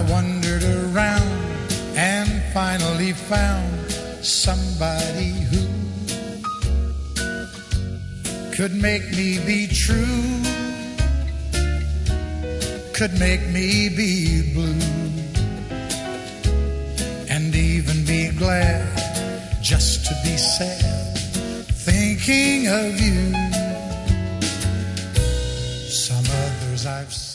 wandered around and finally found somebody who could make me be true, could make me be blue, and even be glad just to be sad, thinking of you. Some others I've seen